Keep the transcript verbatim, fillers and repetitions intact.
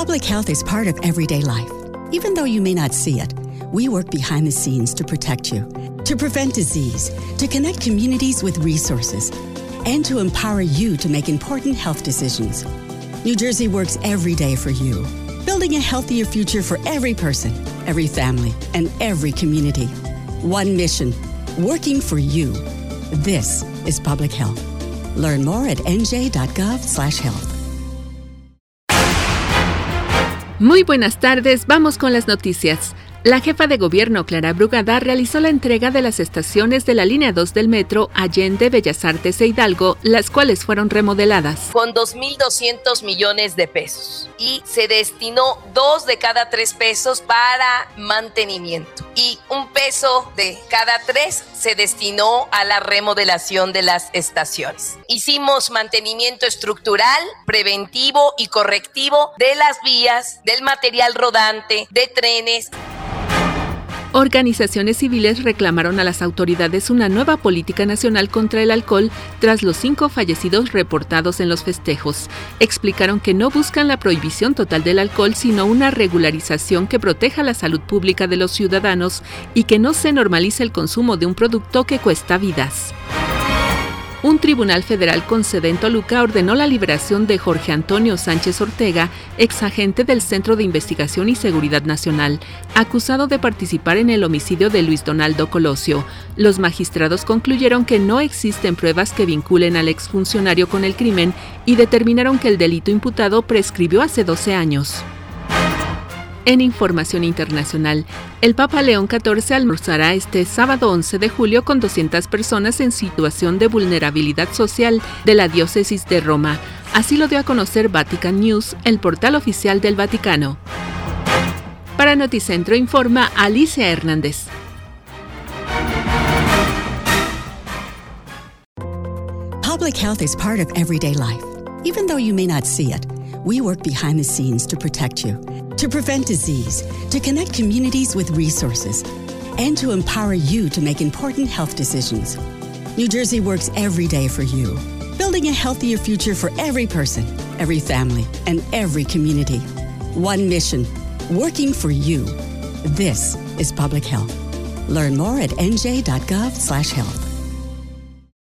Public health is part of everyday life. Even though you may not see it, we work behind the scenes to protect you, to prevent disease, to connect communities with resources, and to empower you to make important health decisions. New Jersey works every day for you, building a healthier future for every person, every family, and every community. One mission, working for you. This is public health. Learn more at n j dot gov slash health. Muy buenas tardes, vamos con las noticias. La jefa de gobierno, Clara Brugada, realizó la entrega de las estaciones de la línea dos del metro Allende, Bellas Artes e Hidalgo, las cuales fueron remodeladas. Con dos mil doscientos millones de pesos. Y se destinó dos de cada tres pesos para mantenimiento. Y un peso de cada tres se destinó a la remodelación de las estaciones. Hicimos mantenimiento estructural, preventivo y correctivo de las vías, del material rodante, de trenes. Organizaciones civiles reclamaron a las autoridades una nueva política nacional contra el alcohol tras los cinco fallecidos reportados en los festejos. Explicaron que no buscan la prohibición total del alcohol, sino una regularización que proteja la salud pública de los ciudadanos y que no se normalice el consumo de un producto que cuesta vidas. Un tribunal federal con sede en Toluca ordenó la liberación de Jorge Antonio Sánchez Ortega, exagente del Centro de Investigación y Seguridad Nacional, acusado de participar en el homicidio de Luis Donaldo Colosio. Los magistrados concluyeron que no existen pruebas que vinculen al exfuncionario con el crimen y determinaron que el delito imputado prescribió hace doce años. En información internacional, el Papa León catorce almorzará este sábado once de julio con doscientas personas en situación de vulnerabilidad social de la diócesis de Roma. Así lo dio a conocer Vatican News, el portal oficial del Vaticano. Para Noticentro informa Alicia Hernández. Public health is part of everyday life. Even though you may not see it, we work behind the scenes to protect you, to prevent disease, to connect communities with resources, and to empower you to make important health decisions. New Jersey works every day for you, building a healthier future for every person, every family, and every community. One mission, working for you. This is public health. Learn more at n j dot gov slash health.